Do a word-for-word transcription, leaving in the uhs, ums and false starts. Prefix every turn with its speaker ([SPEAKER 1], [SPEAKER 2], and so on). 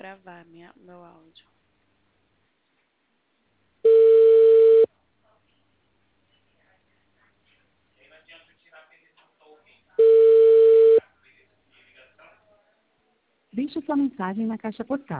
[SPEAKER 1] gravar minha, meu áudio.
[SPEAKER 2] Deixe sua mensagem na caixa postal.